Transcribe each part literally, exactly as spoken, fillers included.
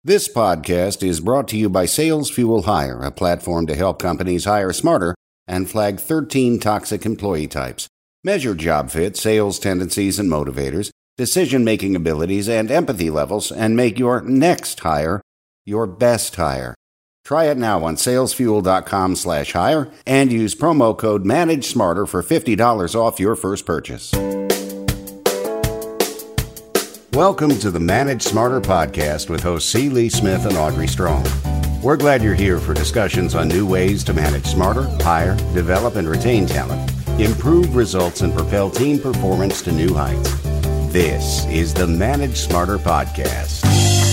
This podcast is brought to you by Sales Fuel Hire, a platform to help companies hire smarter and flag thirteen toxic employee types. Measure job fit, sales tendencies and motivators, decision-making abilities, and empathy levels, and make your next hire your best hire. Try it now on salesfuel.com slash hire and use promo code MANAGESMARTER for fifty dollars off your first purchase. Welcome to the Manage Smarter podcast with hosts C. Lee Smith and Audrey Strong. We're glad you're here for discussions on new ways to manage smarter, hire, develop, and retain talent, improve results, and propel team performance to new heights. This is the Manage Smarter podcast.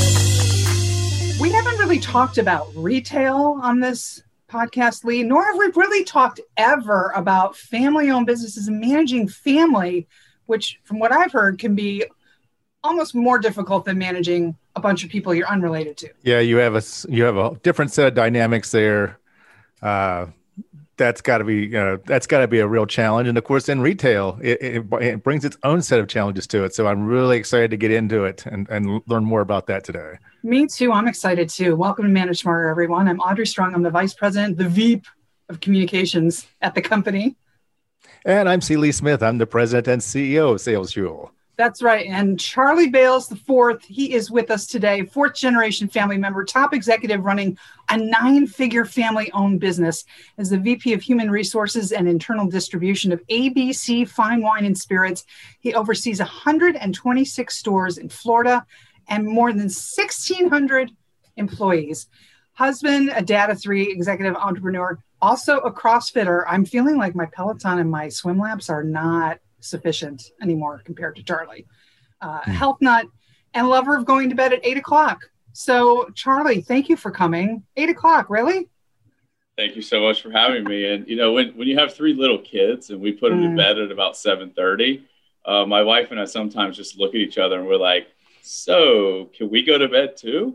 We haven't really talked about retail on this podcast, Lee, nor have we really talked ever about family-owned businesses and managing family, which, from what I've heard, can be almost more difficult than managing a bunch of people you're unrelated to. Yeah, you have a you have a different set of dynamics there. Uh, that's got to be you know, that's got to be a real challenge. And of course, in retail, it, it, it brings its own set of challenges to it. So I'm really excited to get into it and, and learn more about that today. Me too. I'm excited too. Welcome to Manage Smarter, everyone. I'm Audrey Strong. I'm the Vice President, the V P of Communications at the company. And I'm C. Lee Smith. I'm the President and C E O of Sales Fuel. That's right. And Charlie Bales the fourth, he is with us today, fourth generation family member, top executive running a nine-figure family-owned business as the V P of Human Resources and Internal Distribution of A B C Fine Wine and Spirits. He oversees one hundred twenty-six stores in Florida and more than sixteen hundred employees. Husband, a dad of three, executive entrepreneur, also a CrossFitter. I'm feeling like my Peloton and my swim laps are not sufficient anymore compared to Charlie. Uh, mm. Health nut and lover of going to bed at eight o'clock. So Charlie, thank you for coming. Eight o'clock, really? Thank you so much for having me. And, you know, when, when you have three little kids and we put them mm. to bed at about seven thirty, uh, my wife and I sometimes just look at each other and we're like, so can we go to bed too?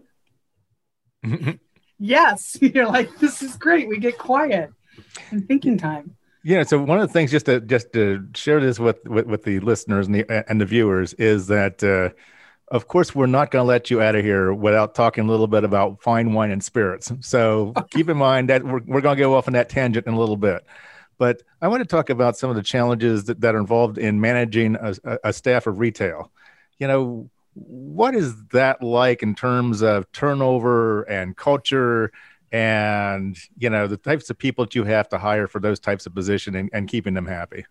Yes. You're like, this is great. We get quiet and thinking time. Yeah. So one of the things, just to just to share this with with, with the listeners and the and the viewers, is that uh, of course we're not going to let you out of here without talking a little bit about fine wine and spirits. So keep in mind that we're we're going to go off on that tangent in a little bit. But I want to talk about some of the challenges that, that are involved in managing a, a staff of retail. You know, what is that like in terms of turnover and culture? And, you know, the types of people that you have to hire for those types of positions and, and keeping them happy.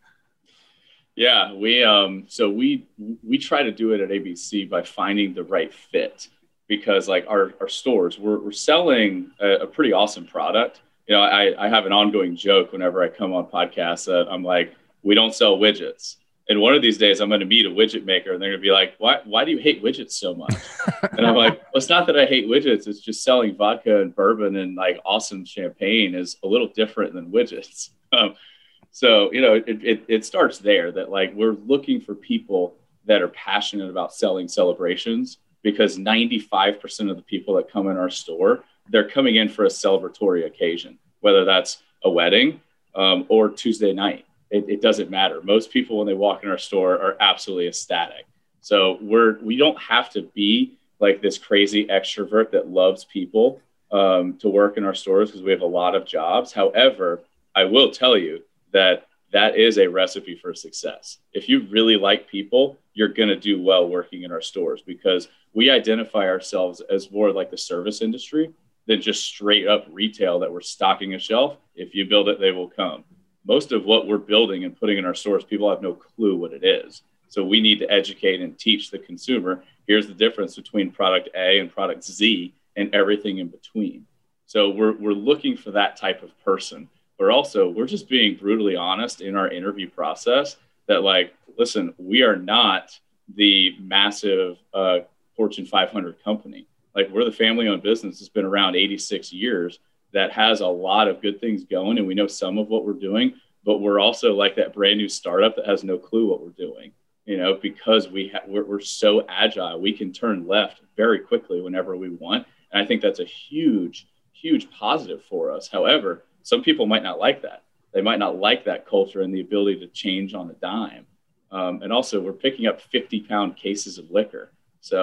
Yeah, we um, so we we try to do it at A B C by finding the right fit, because like our, our stores, we're, we're selling a, a pretty awesome product. You know, I, I have an ongoing joke whenever I come on podcasts that I'm like, we don't sell widgets. And one of these days I'm going to meet a widget maker and they're going to be like, why, why do you hate widgets so much? And I'm like, well, it's not that I hate widgets. It's just selling vodka and bourbon and like awesome champagne is a little different than widgets. Um, so, you know, it, it, it starts there that like, we're looking for people that are passionate about selling celebrations, because ninety-five percent of the people that come in our store, they're coming in for a celebratory occasion, whether that's a wedding um, or Tuesday night. It, it doesn't matter. Most people, when they walk in our store, are absolutely ecstatic. So we're, we don't have to be like this crazy extrovert that loves people um, to work in our stores, because we have a lot of jobs. However, I will tell you that that is a recipe for success. If you really like people, you're going to do well working in our stores, because we identify ourselves as more like the service industry than just straight up retail that we're stocking a shelf. If you build it, they will come. Most of what we're building and putting in our stores, people have no clue what it is. So we need to educate and teach the consumer. Here's the difference between product A and product Z and everything in between. So we're we're looking for that type of person. But also, we're just being brutally honest in our interview process that, like, listen, we are not the massive uh, Fortune five hundred company. Like, we're the family-owned business that's been around eighty-six years. That has a lot of good things going, and we know some of what we're doing, but we're also like that brand new startup that has no clue what we're doing, you know, because we ha- we're, we're so agile. We can turn left very quickly whenever we want. And I think that's a huge, huge positive for us. However, some people might not like that. They might not like that culture and the ability to change on a dime. Um, and also, we're picking up fifty pound cases of liquor. So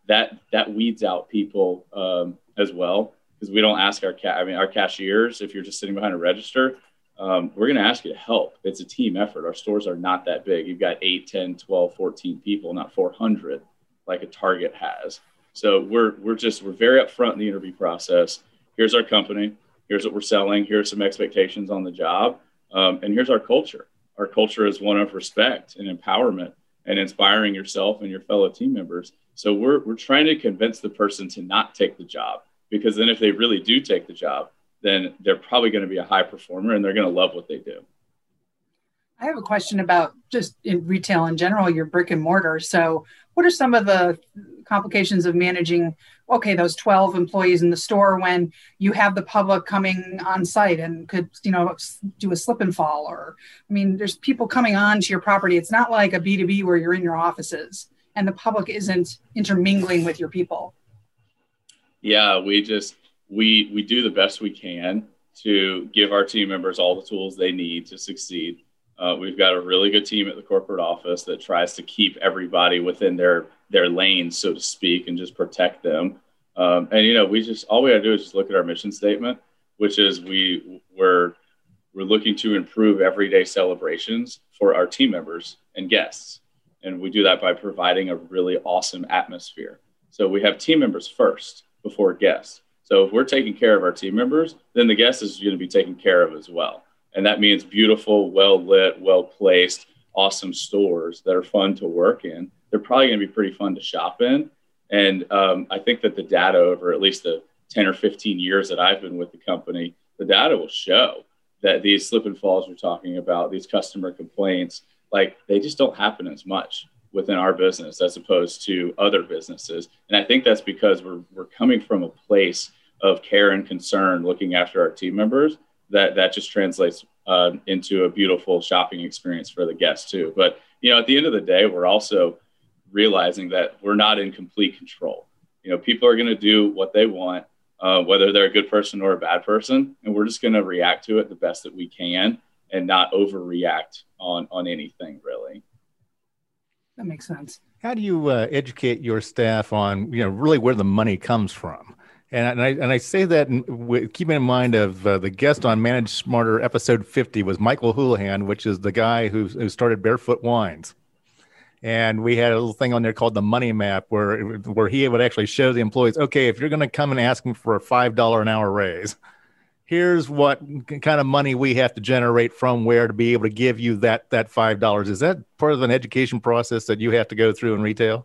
that that weeds out people um, as well, because we don't ask our ca- I mean our cashiers, if you're just sitting behind a register, um, we're going to ask you to help. It's a team effort. Our stores are not that big. You've got eight, ten, twelve, fourteen people, not four hundred like a Target has. So we're we're just we're very upfront in the interview process. Here's our company. Here's what we're selling. Here's some expectations on the job, um, and here's our culture. Our culture is one of respect and empowerment and inspiring yourself and your fellow team members. So we're we're trying to convince the person to not take the job, because then if they really do take the job, then they're probably going to be a high performer and they're going to love what they do. I have a question about just in retail in general, your brick and mortar. So what are some of the complications of managing, okay, those twelve employees in the store when you have the public coming on site and could, you know, do a slip and fall? Or, I mean, there's people coming on to your property. It's not like a B two B where you're in your offices and the public isn't intermingling with your people. Yeah, we just, we, we do the best we can to give our team members all the tools they need to succeed. Uh, we've got a really good team at the corporate office that tries to keep everybody within their their lanes, so to speak, and just protect them. Um, and, you know, we just, all we gotta do is just look at our mission statement, which is we, we're, we're looking to improve everyday celebrations for our team members and guests. And we do that by providing a really awesome atmosphere. So we have team members first before guests. So if we're taking care of our team members, then the guest is going to be taken care of as well. And that means beautiful, well-lit, well-placed, awesome stores that are fun to work in. They're probably going to be pretty fun to shop in. And um, I think that the data over at least the ten or fifteen years that I've been with the company, the data will show that these slip and falls we're talking about, these customer complaints, like they just don't happen as much within our business as opposed to other businesses. And I think that's because we're we're coming from a place of care and concern, looking after our team members, that that just translates uh, into a beautiful shopping experience for the guests too. But, you know, at the end of the day, we're also realizing that we're not in complete control. You know, people are going to do what they want, uh, whether they're a good person or a bad person. And we're just going to react to it the best that we can and not overreact on, on anything really. That makes sense. How do you uh, educate your staff on, you know, really where the money comes from? And, and I and I say that in, with, keeping in mind of uh, the guest on Manage Smarter episode fifty was Michael Houlihan, which is the guy who who started Barefoot Wines. And we had a little thing on there called the money map, where where he would actually show the employees, okay, if you're going to come and ask them for a five dollars an hour raise, here's what kind of money we have to generate from where to be able to give you that that five dollars. Is that part of an education process that you have to go through in retail?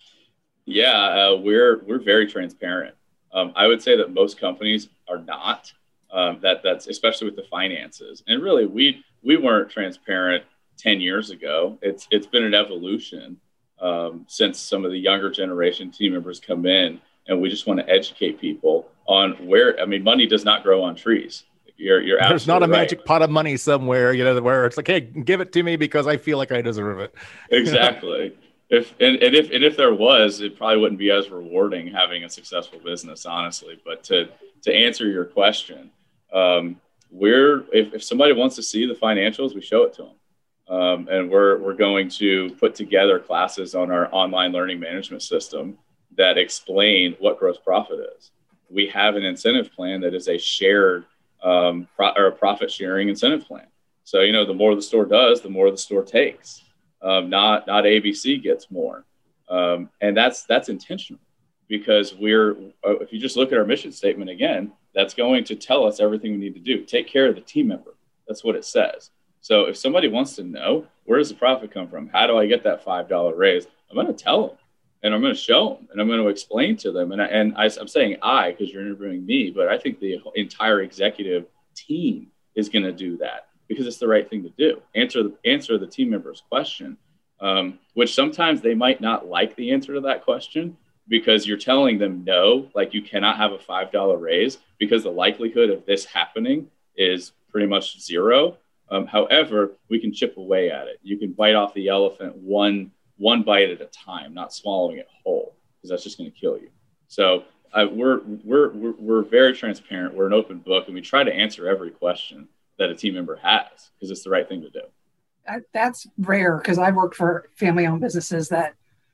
Yeah, uh, we're we're very transparent. Um, I would say that most companies are not. Um, that that's especially with the finances. And really, we we weren't transparent ten years ago. It's it's been an evolution um, since some of the younger generation team members come in, and we just want to educate people on where. I mean, money does not grow on trees. You're you're There's not a right. magic pot of money somewhere, you know, where it's like, hey, give it to me because I feel like I deserve it. Exactly. If and, and if and if there was, it probably wouldn't be as rewarding having a successful business, honestly. But to to answer your question, um, we're if, if somebody wants to see the financials, we show it to them, um, and we're we're going to put together classes on our online learning management system that explain what gross profit is. We have an incentive plan that is a shared um, pro- or a profit sharing incentive plan. So you know, the more the store does, the more the store takes. Um, not not A B C gets more, um, and that's that's intentional, because we're uh, if you just look at our mission statement again, that's going to tell us everything we need to do. Take care of the team member. That's what it says. So if somebody wants to know, where does the profit come from? How do I get that five dollars raise? I'm going to tell them, and I'm going to show them, and I'm going to explain to them. And I, and I, I'm saying I because you're interviewing me, but I think the entire executive team is going to do that, because it's the right thing to do. Answer the answer the team member's question, um, which sometimes they might not like the answer to that question, because you're telling them no, like you cannot have a five dollars raise because the likelihood of this happening is pretty much zero. Um, however, we can chip away at it. You can bite off the elephant one one bite at a time, not swallowing it whole, because that's just going to kill you. So uh, we're, we're we're we're very transparent. We're an open book, and we try to answer every question that a team member has, because it's the right thing to do. That, that's rare, because I've worked for family-owned businesses that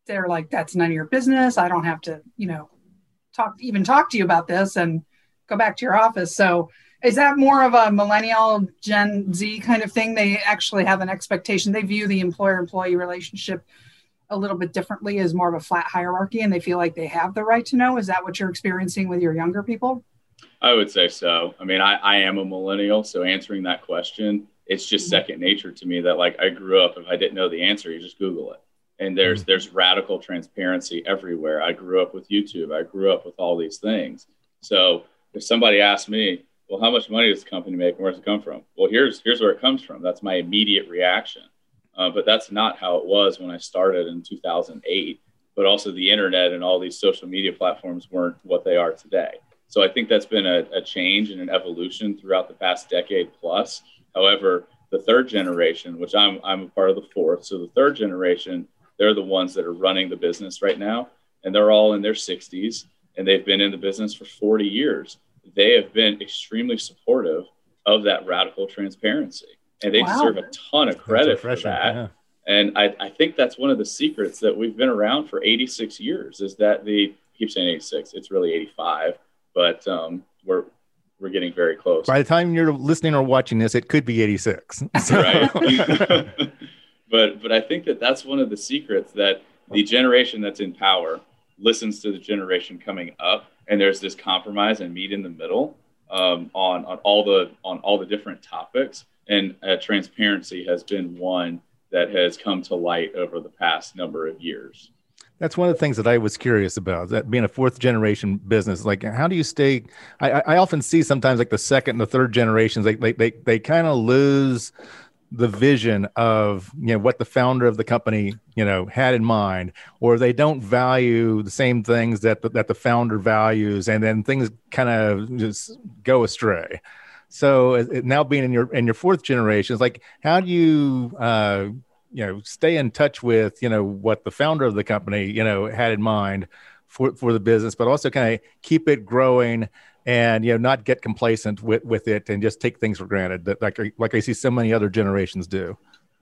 they're like, that's none of your business. I don't have to, you know, talk, even talk to you about this, and go back to your office. So is that more of a millennial Gen Z kind of thing? They actually have an expectation. They view the employer-employee relationship a little bit differently, as more of a flat hierarchy, and they feel like they have the right to know. Is that what you're experiencing with your younger people? I would say so. I mean, I, I am a millennial, so answering that question, it's just mm-hmm. second nature to me that, like, I grew up, if I didn't know the answer, you just Google it. And there's mm-hmm. there's radical transparency everywhere. I grew up with YouTube. I grew up with all these things. So if somebody asked me, well, how much money does the company make and where does it come from? Well, here's here's where it comes from. That's my immediate reaction. Uh, but that's not how it was when I started in two thousand eight. But also the internet and all these social media platforms weren't what they are today. So I think that's been a, a change and an evolution throughout the past decade plus. However, the third generation, which I'm I'm a part of the fourth, so the third generation, they're the ones that are running the business right now, and they're all in their sixties, and they've been in the business for forty years. They have been extremely supportive of that radical transparency, and they wow. deserve a ton of credit for that. Yeah. And I, I think that's one of the secrets that we've been around for eighty-six years, is that the, I keep saying eighty-six, it's really eighty-five, but um, we're we're getting very close. By the time you're listening or watching this, it could be eighty-six. So. Right. But but I think that that's one of the secrets, that the generation that's in power listens to the generation coming up, and there's this compromise and meet in the middle um, on on all the on all the different topics. And uh, transparency has been one that has come to light over the past number of years. That's one of the things that I was curious about, that being a fourth generation business, like, how do you stay? I, I often see sometimes, like, the second and the third generations, they they they, they kind of lose the vision of, you know, what the founder of the company, you know, had in mind, or they don't value the same things that the, that the founder values, and then things kind of just go astray. So it, now being in your in your fourth generation, it's like, how do you uh, you know, stay in touch with, you know, what the founder of the company, you know, had in mind for for the business, but also kind of keep it growing, and, you know, not get complacent with, with it and just take things for granted, that like like I see so many other generations do.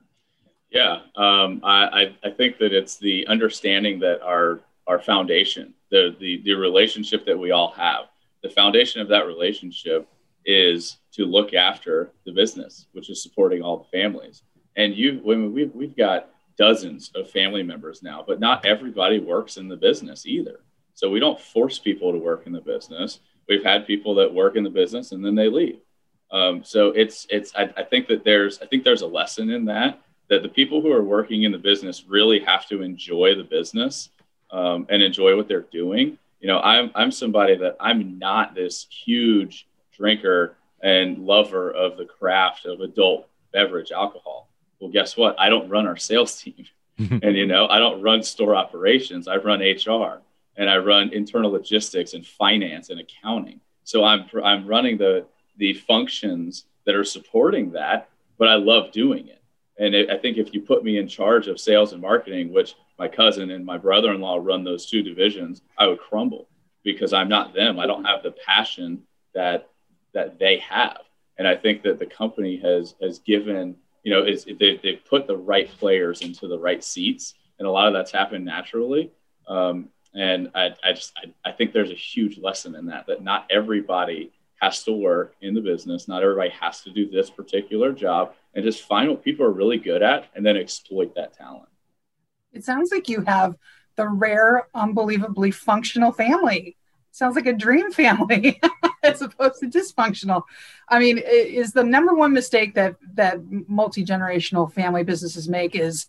Yeah, um, I I think that it's the understanding that our our foundation, the the the relationship that we all have, the foundation of that relationship is to look after the business, which is supporting all the families. And you, when we've we've got dozens of family members now, but not everybody works in the business either. So we don't force people to work in the business. We've had people that work in the business and then they leave. Um, so it's, it's, I, I think that there's, I think there's a lesson in that, that the people who are working in the business really have to enjoy the business um, and enjoy what they're doing. You know, I'm, I'm somebody that I'm not this huge drinker and lover of the craft of adult beverage alcohol. Well, guess what? I don't run our sales team. And, you know, I don't run store operations. I run H R. And I run internal logistics and finance and accounting. So I'm I'm running the the functions that are supporting that, but I love doing it. And it, I think if you put me in charge of sales and marketing, which my cousin and my brother-in-law run those two divisions, I would crumble, because I'm not them. I don't have the passion that that they have. And I think that the company has has given, you know, is they they've put the right players into the right seats, and a lot of that's happened naturally. Um, And I, I just, I, I think there's a huge lesson in that, that not everybody has to work in the business. Not everybody has to do this particular job, and just find what people are really good at and then exploit that talent. It sounds like you have the rare, unbelievably functional family. Sounds like a dream family as opposed to dysfunctional. I mean, is the number one mistake that, that multi-generational family businesses make is,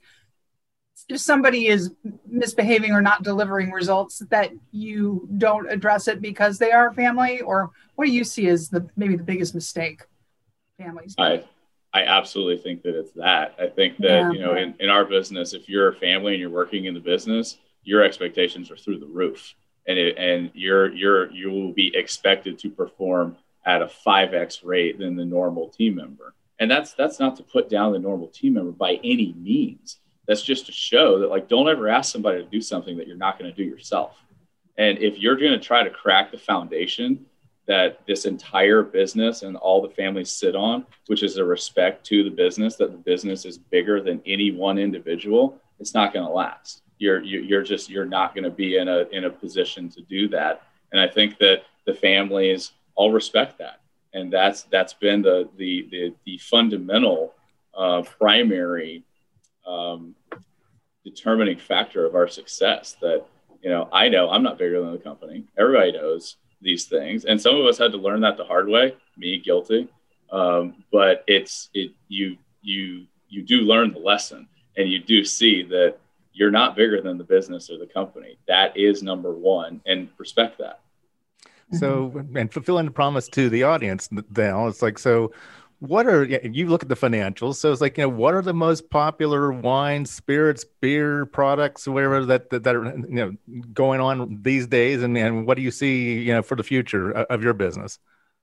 if somebody is misbehaving or not delivering results, that you don't address it because they are family? Or what do you see as the maybe the biggest mistake families make? I, I absolutely think that it's that. I think that, yeah. you know, in, in our business, if you're a family and you're working in the business, your expectations are through the roof. And it, and you're you're you will be expected to perform at a five X rate than the normal team member. And that's that's not to put down the normal team member by any means. That's just to show that, like, don't ever ask somebody to do something that you're not going to do yourself. And if you're going to try to crack the foundation that this entire business and all the families sit on, which is a respect to the business, that the business is bigger than any one individual, it's not going to last. you're you're just you're not going to be in a in a position to do that. And I think that the families all respect that, and that's that's been the the the, the fundamental uh, primary um, determining factor of our success. That, you know, I know I'm not bigger than the company. Everybody knows these things, and some of us had to learn that the hard way. Me, guilty. Um, but it's it you you you do learn the lesson, and you do see that you're not bigger than the business or the company. That is number one, and respect that. So, and fulfilling the promise to the audience, now it's like, so what are, you look at the financials, so it's like, you know, what are the most popular wines, spirits, beer products, whatever that, that, that are, you know, going on these days, and, and what do you see, you know, for the future of your business?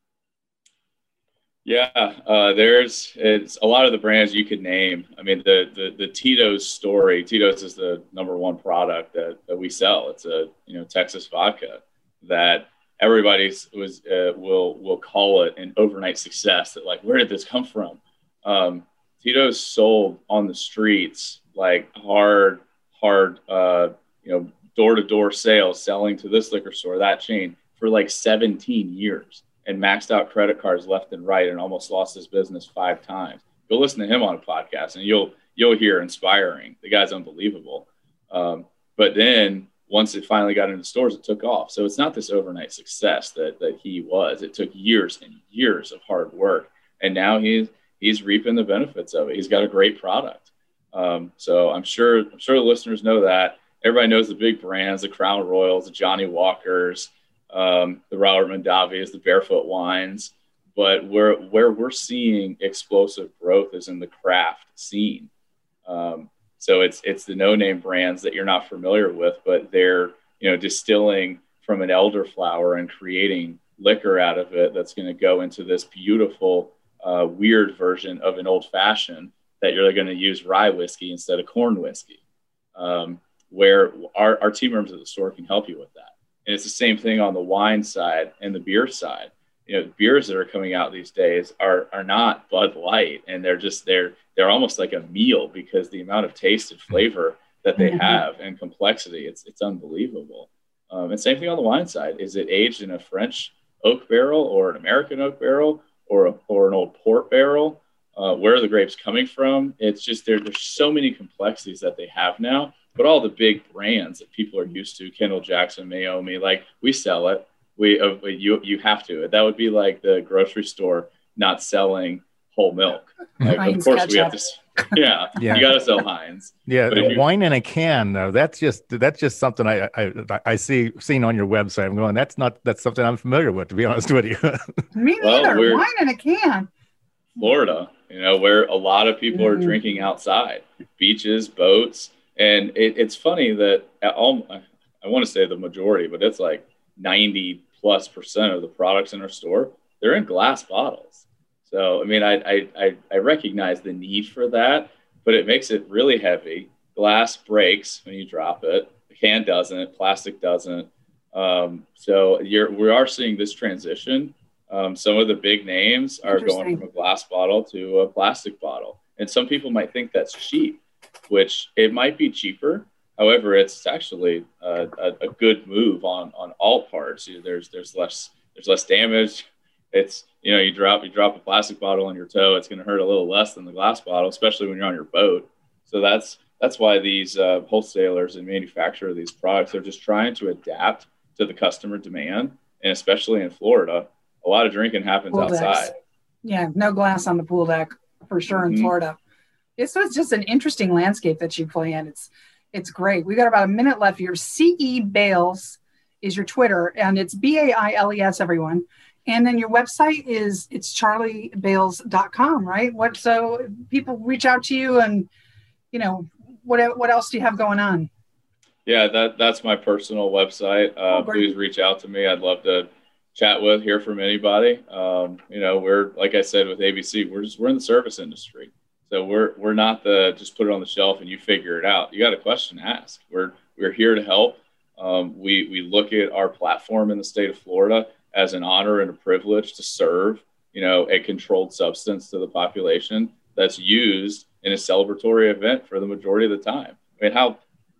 Yeah, uh, there's it's a lot of the brands you could name. I mean, the the the Tito's story. Tito's is the number one product that, that we sell. It's a, you know, Texas vodka that everybody's was uh, will will call it an overnight success. That, like, where did this come from? Um, Tito's sold on the streets, like hard hard uh, you know, door to door sales, selling to this liquor store, that chain, for like seventeen years. And maxed out credit cards left and right, and almost lost his business five times. Go listen to him on a podcast, and you'll you'll hear inspiring. The guy's unbelievable. Um, but then once it finally got into stores, it took off. So it's not this overnight success that that he was. It took years and years of hard work, and now he's he's reaping the benefits of it. He's got a great product. Um, so I'm sure I'm sure the listeners know that. Everybody knows the big brands, the Crown Royals, the Johnny Walkers, Um, the Robert Mondavis, the Barefoot Wines, but where where we're seeing explosive growth is in the craft scene. Um, so it's it's the no-name brands that you're not familiar with, but they're, you know, distilling from an elderflower and creating liquor out of it that's going to go into this beautiful, uh, weird version of an old-fashioned that you're going to use rye whiskey instead of corn whiskey. Um, where our, our team members at the store can help you with that. And it's the same thing on the wine side and the beer side. You know, the beers that are coming out these days are are not Bud Light, and they're just they're they're almost like a meal, because the amount of taste and flavor that they have and complexity, it's it's unbelievable. Um, and same thing on the wine side. Is it aged in a French oak barrel or an American oak barrel or a, or an old port barrel? Uh, where are the grapes coming from? It's just there. There's so many complexities that they have now. But all the big brands that people are used to, Kendall Jackson, Meiomi, like, we sell it. We uh, you you have to. That would be like the grocery store not selling whole milk. Like, of course we have to. Yeah, yeah. You got to sell Heinz. Yeah, you, wine in a can, though. That's just that's just something I I I see seen on your website. I'm going, that's not that's something I'm familiar with, to be honest with you. Me neither. Well, wine in a can. Florida, you know, where a lot of people mm-hmm. are drinking outside, beaches, boats. And it, it's funny that all, I want to say the majority, but it's like ninety plus percent of the products in our store, they're in glass bottles. So, I mean, I, I, I recognize the need for that, but it makes it really heavy. Glass breaks when you drop it. The can doesn't, plastic doesn't. Um, so you're, we are seeing this transition. Um, some of the big names are going from a glass bottle to a plastic bottle. And some people might think that's cheap, which it might be cheaper. However, it's actually a, a, a good move on, on all parts. There's there's less there's less damage. It's, you know, you drop you drop a plastic bottle on your toe, it's going to hurt a little less than the glass bottle, especially when you're on your boat. So that's that's why these uh, wholesalers and manufacturers of these products are just trying to adapt to the customer demand, and especially in Florida, a lot of drinking happens pool outside. Decks. Yeah, no glass on the pool deck for sure in mm-hmm. Florida. It's, it's just an interesting landscape that you play in. It's it's great. We got about a minute left here. C E Bailes is your Twitter, and it's B A I L E S, everyone. And then your website is it's charlie bailes dot com, right? What so people reach out to you, and you know what what else do you have going on? Yeah, that that's my personal website. Uh, oh, please reach out to me. I'd love to chat with, hear from anybody. Um, you know, we're, like I said, with A B C, we're just we're in the service industry. So we're we're not the just put it on the shelf and you figure it out. You got a question to ask. We're we're here to help. Um, we we look at our platform in the state of Florida as an honor and a privilege to serve, you know, a controlled substance to the population that's used in a celebratory event for the majority of the time. I mean, how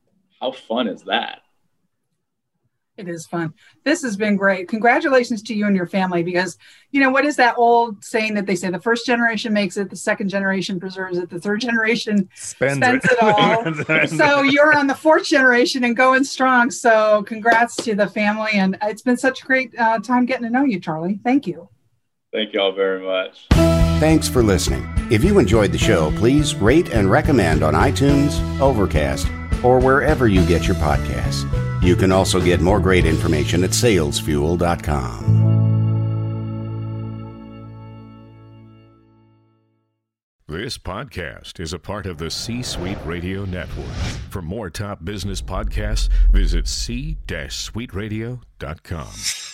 how fun is that? It is fun. This has been great. Congratulations to you and your family, because, you know, what is that old saying that they say? The first generation makes it, the second generation preserves it, the third generation spends, spends it. it all. So you're on the fourth generation and going strong. So congrats to the family. And it's been such a great uh, time getting to know you, Charlie. Thank you. Thank you all very much. Thanks for listening. If you enjoyed the show, please rate and recommend on iTunes, Overcast, or wherever you get your podcasts. You can also get more great information at sales fuel dot com. This podcast is a part of the C-Suite Radio Network. For more top business podcasts, visit c suite radio dot com.